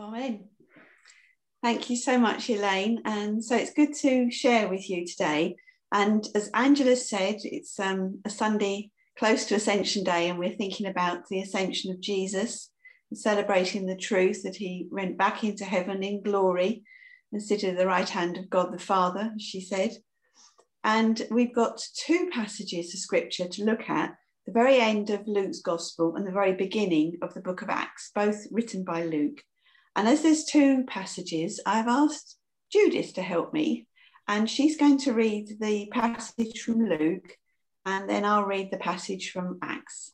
Amen. Thank you so much, Elaine. And so it's good to share with you today. And as Angela said, it's a Sunday close to Ascension Day, and we're thinking about the ascension of Jesus and celebrating the truth that he went back into heaven in glory and seated at the right hand of God the Father, as she said. And we've got two passages of scripture to look at, the very end of Luke's Gospel and the very beginning of the book of Acts, both written by Luke. And as there's two passages, I've asked Judith to help me, and she's going to read the passage from Luke, and then I'll read the passage from Acts.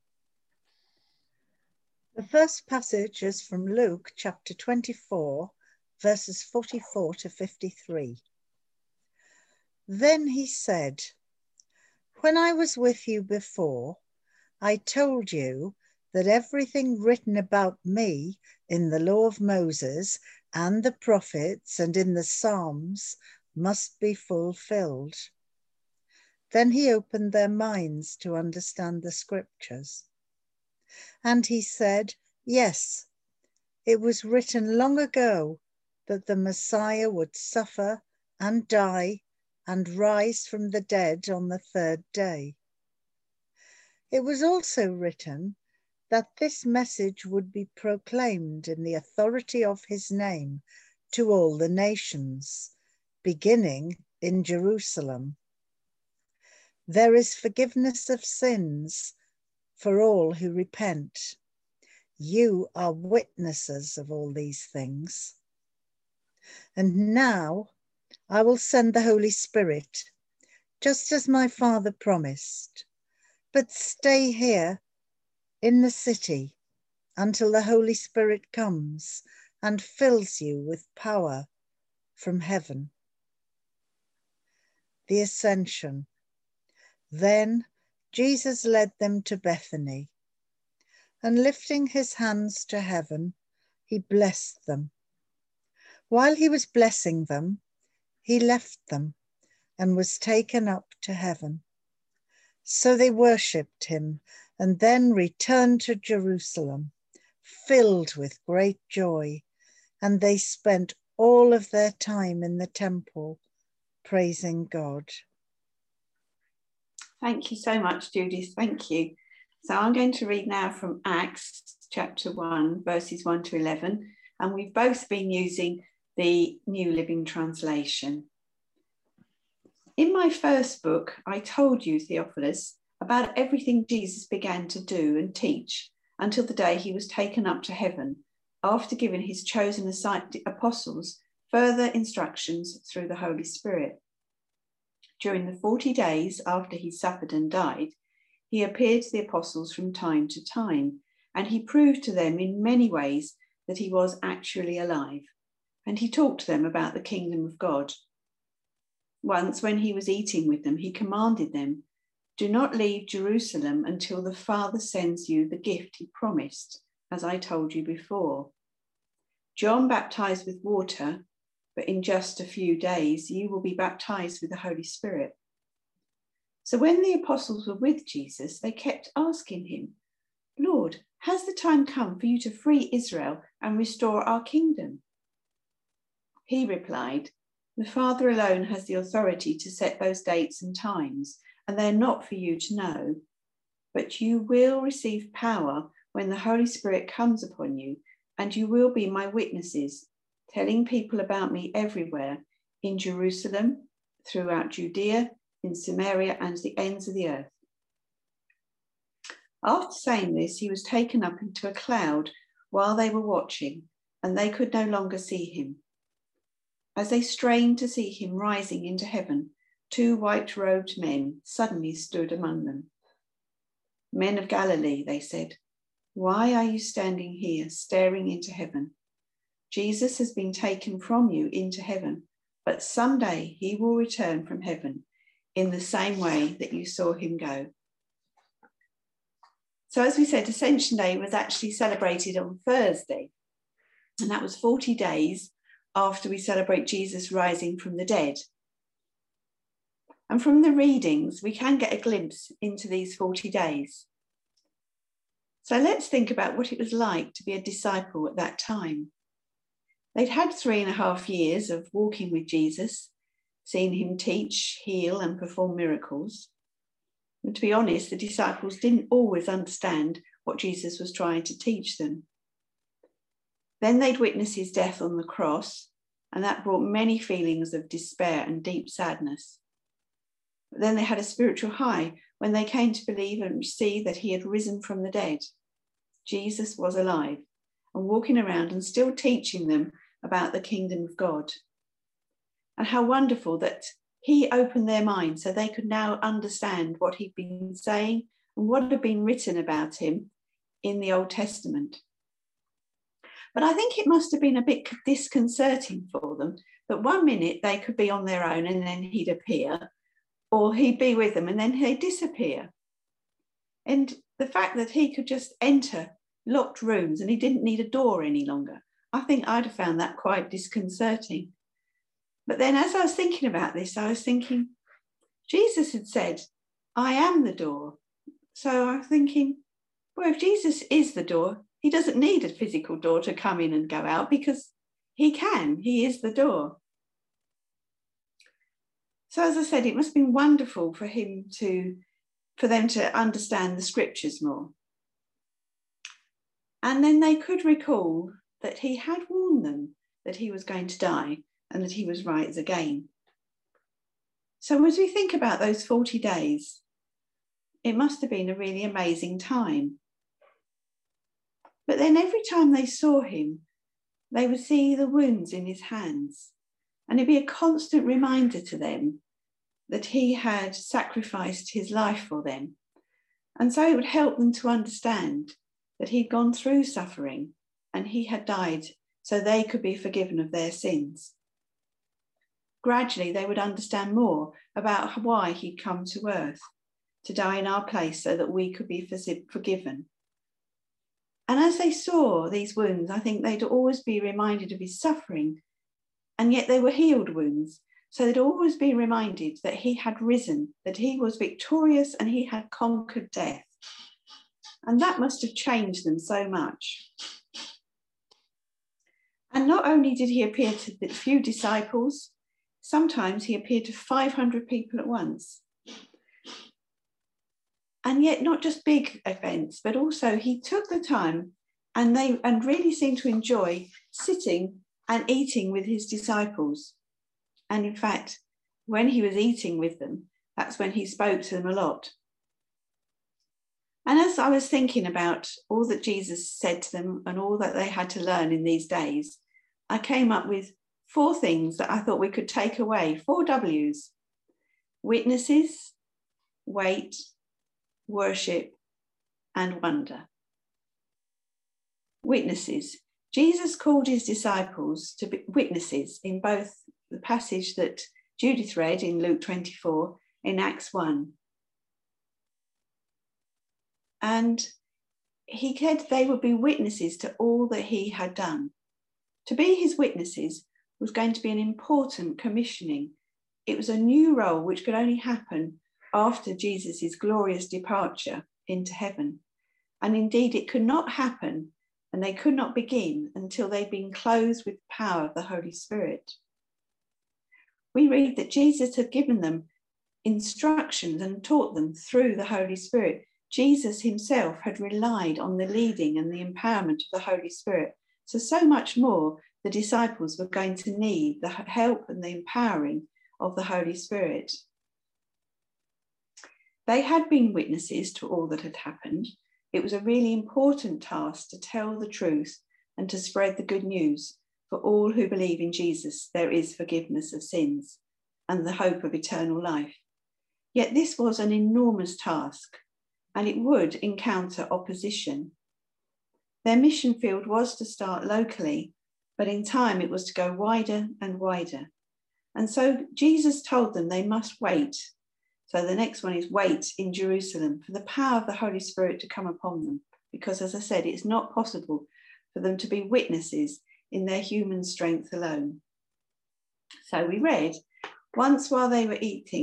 The first passage is from Luke chapter 24, verses 44 to 53. Then he said, "When I was with you before, I told you that everything written about me in the law of Moses and the prophets and in the Psalms must be fulfilled." Then he opened their minds to understand the scriptures. And he said, "Yes, it was written long ago that the Messiah would suffer and die and rise from the dead on the third day. It was also written that this message would be proclaimed in the authority of his name to all the nations, beginning in Jerusalem. There is forgiveness of sins for all who repent. You are witnesses of all these things. And now I will send the Holy Spirit, just as my Father promised. But stay here in the city until the Holy Spirit comes and fills you with power from heaven." The Ascension. Then Jesus led them to Bethany, and lifting his hands to heaven, he blessed them. While he was blessing them, he left them and was taken up to heaven. So they worshipped him and then returned to Jerusalem, filled with great joy, and they spent all of their time in the temple, praising God. Thank you so much, Judith. Thank you. So I'm going to read now from Acts chapter 1, verses 1 to 11, and we've both been using the New Living Translation. In my first book, I told you, Theophilus, about everything Jesus began to do and teach until the day he was taken up to heaven, after giving his chosen apostles further instructions through the Holy Spirit. During the 40 days after he suffered and died, he appeared to the apostles from time to time, and he proved to them in many ways that he was actually alive, and he talked to them about the kingdom of God. Once, when he was eating with them, he commanded them, "Do not leave Jerusalem until the Father sends you the gift he promised, as I told you before. John baptized with water, but in just a few days you will be baptized with the Holy Spirit." So when the apostles were with Jesus, they kept asking him, "Lord, has the time come for you to free Israel and restore our kingdom?" He replied, "The Father alone has the authority to set those dates and times, and they're not for you to know. But you will receive power when the Holy Spirit comes upon you, and you will be my witnesses, telling people about me everywhere, in Jerusalem, throughout Judea, in Samaria, and the ends of the earth." After saying this, he was taken up into a cloud while they were watching, and they could no longer see him. As they strained to see him rising into heaven, two white-robed men suddenly stood among them. "Men of Galilee," they said, "why are you standing here staring into heaven? Jesus has been taken from you into heaven, but someday he will return from heaven in the same way that you saw him go." So as we said, Ascension Day was actually celebrated on Thursday, and that was 40 days after we celebrate Jesus rising from the dead. And from the readings, we can get a glimpse into these 40 days. So let's think about what it was like to be a disciple at that time. They'd had 3.5 years of walking with Jesus, seeing him teach, heal, and perform miracles. And to be honest, the disciples didn't always understand what Jesus was trying to teach them. Then they'd witnessed his death on the cross, and that brought many feelings of despair and deep sadness. But then they had a spiritual high when they came to believe and see that he had risen from the dead. Jesus was alive and walking around and still teaching them about the kingdom of God. And how wonderful that he opened their minds so they could now understand what he'd been saying and what had been written about him in the Old Testament. But I think it must have been a bit disconcerting for them that one minute they could be on their own and then he'd appear, or he'd be with them and then he'd disappear. And the fact that he could just enter locked rooms and he didn't need a door any longer, I think I'd have found that quite disconcerting. But then as I was thinking about this, I was thinking, Jesus had said, I am the door. So I was thinking, well, if Jesus is the door, he doesn't need a physical door to come in and go out because he is the door. So as I said, it must have been wonderful for them to understand the scriptures more. And then they could recall that he had warned them that he was going to die and that he was rise again. So as we think about those 40 days, it must have been a really amazing time. But then every time they saw him, they would see the wounds in his hands. And it'd be a constant reminder to them that he had sacrificed his life for them. And so it would help them to understand that he'd gone through suffering and he had died so they could be forgiven of their sins. Gradually, they would understand more about why he'd come to earth, to die in our place so that we could be forgiven. And as they saw these wounds, I think they'd always be reminded of his suffering, and yet they were healed wounds. So they'd always be reminded that he had risen, that he was victorious and he had conquered death. And that must have changed them so much. And not only did he appear to the few disciples, sometimes he appeared to 500 people at once. And yet not just big events, but also he took the time and really seemed to enjoy sitting and eating with his disciples. And in fact, when he was eating with them, that's when he spoke to them a lot. And as I was thinking about all that Jesus said to them and all that they had to learn in these days, I came up with 4 things that I thought we could take away, 4 W's: witnesses, wait, worship, and wonder. Witnesses. Jesus called his disciples to be witnesses in both the passage that Judith read in Luke 24, in Acts 1. And he said they would be witnesses to all that he had done. To be his witnesses was going to be an important commissioning. It was a new role which could only happen after Jesus' glorious departure into heaven. And indeed, it could not happen and they could not begin until they'd been clothed with the power of the Holy Spirit. We read that Jesus had given them instructions and taught them through the Holy Spirit. Jesus himself had relied on the leading and the empowerment of the Holy Spirit. So much more the disciples were going to need the help and the empowering of the Holy Spirit. They had been witnesses to all that had happened. It was a really important task to tell the truth and to spread the good news. For all who believe in Jesus, there is forgiveness of sins and the hope of eternal life. Yet this was an enormous task, and it would encounter opposition. Their mission field was to start locally, but in time it was to go wider and wider. And so Jesus told them they must wait. So the next one is wait in Jerusalem for the power of the Holy Spirit to come upon them. Because as I said, it's not possible for them to be witnesses in their human strength alone. So we read, once while he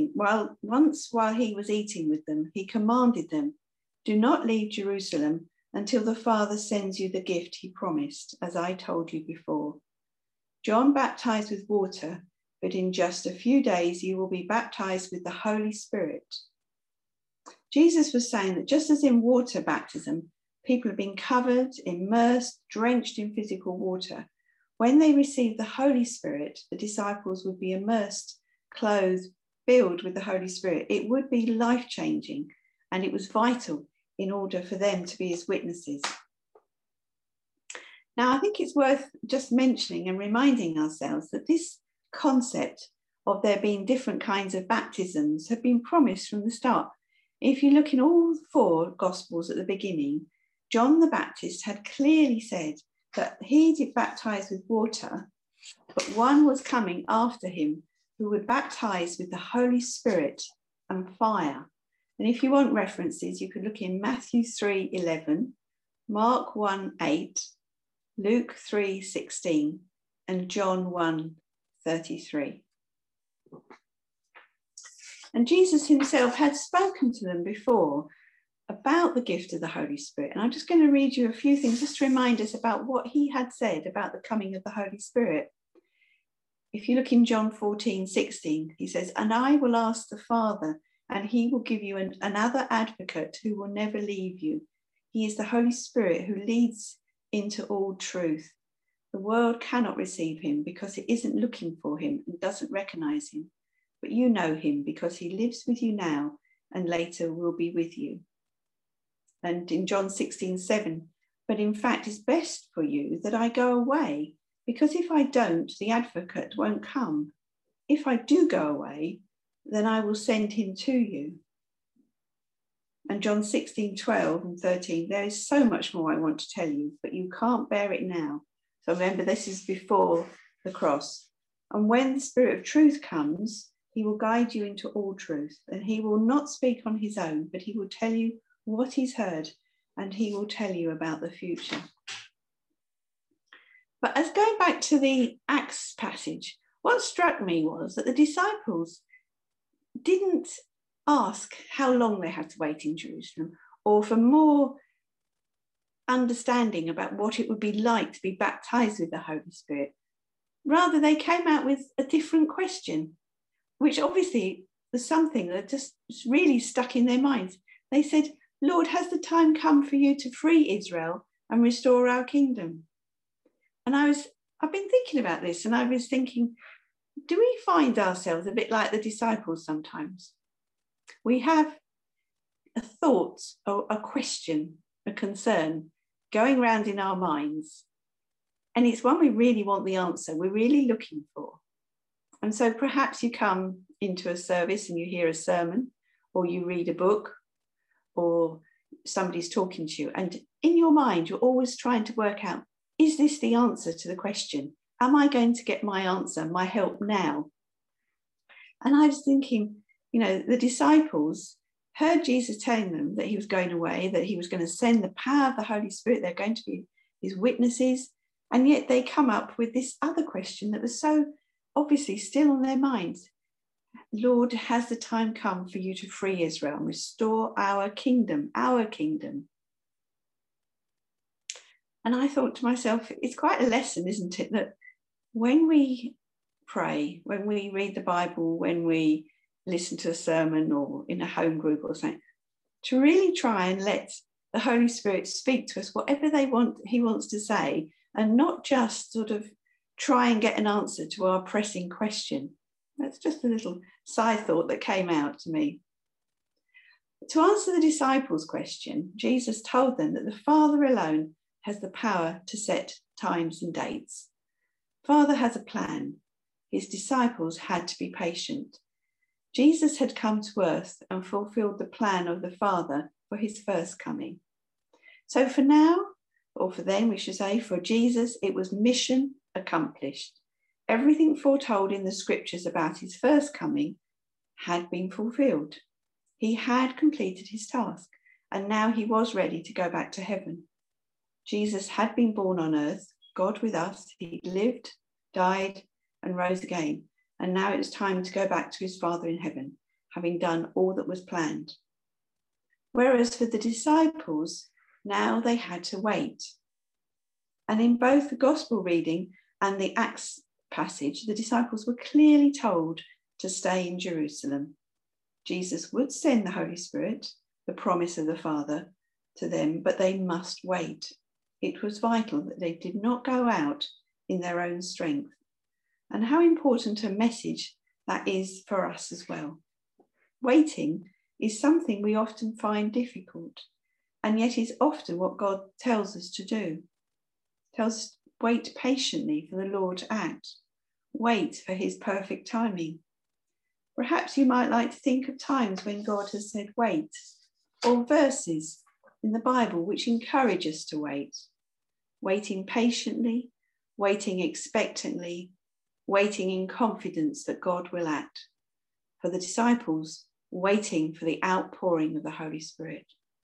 was eating with them, he commanded them, do not leave Jerusalem until the Father sends you the gift he promised, as I told you before. John baptized with water, but in just a few days you will be baptized with the Holy Spirit. Jesus was saying that just as in water baptism, people have been covered, immersed, drenched in physical water, when they received the Holy Spirit, the disciples would be immersed, clothed, filled with the Holy Spirit. It would be life-changing, and it was vital in order for them to be his witnesses. Now, I think it's worth just mentioning and reminding ourselves that this concept of there being different kinds of baptisms have been promised from the start. If you look in all four Gospels at the beginning, John the Baptist had clearly said that he did baptize with water, but one was coming after him who would baptize with the Holy Spirit and fire. And if you want references, you could look in Matthew 3:11, Mark 1:8, Luke 3:16, and John 1:33. And Jesus himself had spoken to them before about the gift of the Holy Spirit. And I'm just going to read you a few things just to remind us about what he had said about the coming of the Holy Spirit. If you look in John 14:16, he says, "And I will ask the Father, and he will give you another advocate who will never leave you. He is the Holy Spirit who leads into all truth. The world cannot receive him because it isn't looking for him and doesn't recognize him. But you know him because he lives with you now and later will be with you." And in John 16:7, "But in fact, it's best for you that I go away, because if I don't, the advocate won't come. If I do go away, then I will send him to you." And John 16:12 and 13, "There is so much more I want to tell you, but you can't bear it now." So remember, this is before the cross. "And when the Spirit of truth comes, he will guide you into all truth, and he will not speak on his own, but he will tell you what he's heard, and he will tell you about the future." But as going back to the Acts passage, what struck me was that the disciples didn't ask how long they had to wait in Jerusalem, or for more understanding about what it would be like to be baptized with the Holy Spirit. Rather, they came out with a different question, which obviously was something that just really stuck in their minds. They said, "Lord, has the time come for you to free Israel and restore our kingdom?" And I've been thinking about this, and I was thinking, do we find ourselves a bit like the disciples sometimes? We have a thought or a question, a concern going around in our minds, and it's one we really want the answer, we're really looking for. And so perhaps you come into a service and you hear a sermon, or you read a book, or somebody's talking to you, and in your mind you're always trying to work out, is this the answer to the question? Am I going to get my answer, my help now? And I was thinking, the disciples heard Jesus telling them that he was going away, that he was going to send the power of the Holy Spirit, they're going to be his witnesses, and yet they come up with this other question that was so obviously still on their minds. Lord, has the time come for you to free Israel and restore our kingdom, our kingdom? And I thought to myself, it's quite a lesson, isn't it, that when we pray, when we read the Bible, when we listen to a sermon or in a home group or something, to really try and let the Holy Spirit speak to us, whatever he wants to say, and not just sort of try and get an answer to our pressing question. That's just a little side thought that came out to me. To answer the disciples' question, Jesus told them that the Father alone has the power to set times and dates. Father has a plan. His disciples had to be patient. Jesus had come to earth and fulfilled the plan of the Father for his first coming. So for now, or for then, we should say, for Jesus, it was mission accomplished. Everything foretold in the scriptures about his first coming had been fulfilled. He had completed his task, and now he was ready to go back to heaven. Jesus had been born on earth, God with us. He lived, died, and rose again. And now it was time to go back to his Father in heaven, having done all that was planned. Whereas for the disciples, now they had to wait. And in both the gospel reading and the Acts passage, the disciples were clearly told to stay in Jerusalem. Jesus would send the Holy Spirit, the promise of the Father, to them, but they must wait. It was vital that they did not go out in their own strength. And how important a message that is for us as well. Waiting is something we often find difficult, and yet is often what God tells us to do. Tells us to wait patiently for the Lord to act. Wait for his perfect timing. Perhaps you might like to think of times when God has said wait, or verses in the Bible which encourage us to wait. Waiting patiently, waiting expectantly, waiting in confidence that God will act. For the disciples, waiting for the outpouring of the Holy Spirit.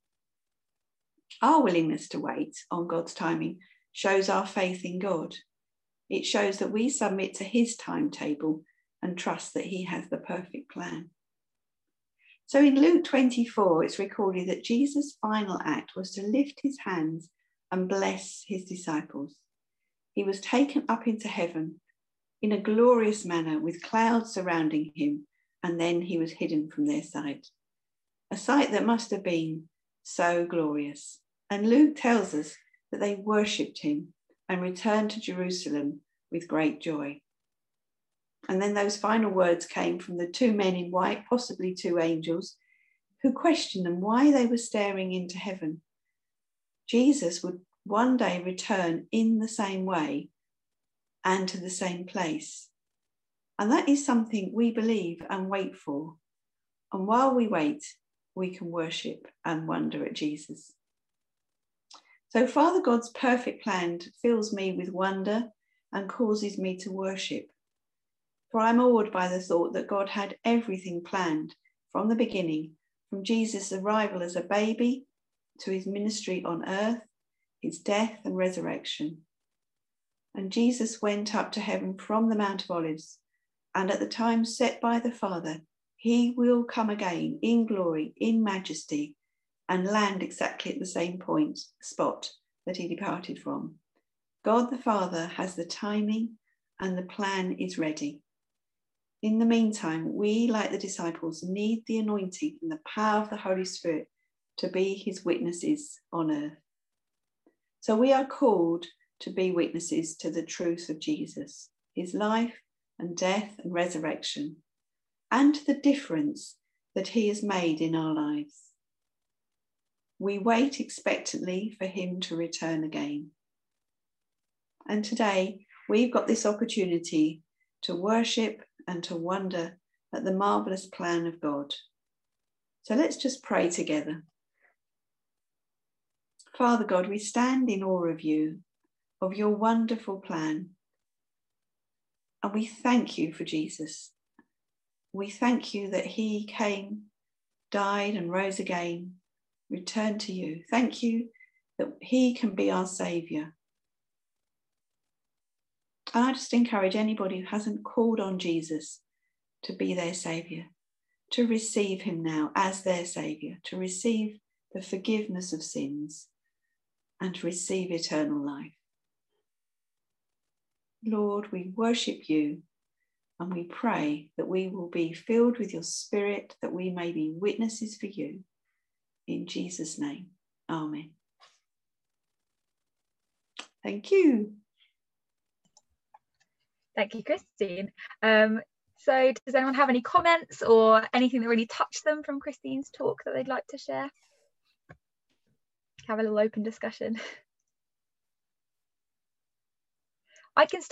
Our willingness to wait on God's timing shows our faith in God. It shows that we submit to his timetable and trust that he has the perfect plan. So in Luke 24, it's recorded that Jesus' final act was to lift his hands and bless his disciples. He was taken up into heaven in a glorious manner with clouds surrounding him, and then he was hidden from their sight. A sight that must have been so glorious. And Luke tells us that they worshipped him and returned to Jerusalem with great joy. And then those final words came from the two men in white, possibly two angels, who questioned them why they were staring into heaven. Jesus would one day return in the same way and to the same place. And that is something we believe and wait for. And while we wait, we can worship and wonder at Jesus. So Father God's perfect plan fills me with wonder and causes me to worship. For I'm awed by the thought that God had everything planned from the beginning, from Jesus' arrival as a baby to his ministry on earth, his death and resurrection. And Jesus went up to heaven from the Mount of Olives, and at the time set by the Father, he will come again in glory, in majesty, and land exactly at the same spot that he departed from. God the Father has the timing and the plan is ready. In the meantime, we, like the disciples, need the anointing and the power of the Holy Spirit to be his witnesses on earth. So we are called to be witnesses to the truth of Jesus, his life and death and resurrection, and the difference that he has made in our lives. We wait expectantly for him to return again. And today we've got this opportunity to worship and to wonder at the marvelous plan of God. So let's just pray together. Father God, we stand in awe of you, of your wonderful plan. And we thank you for Jesus. We thank you that he came, died and rose again, returned to you. Thank you that he can be our saviour. And I just encourage anybody who hasn't called on Jesus to be their saviour, to receive him now as their saviour, to receive the forgiveness of sins and to receive eternal life. Lord, we worship you and we pray that we will be filled with your Spirit, that we may be witnesses for you. In Jesus' name, amen. Thank you. Thank you, Christine. So does anyone have any comments or anything that really touched them from Christine's talk that they'd like to share? Have a little open discussion. I can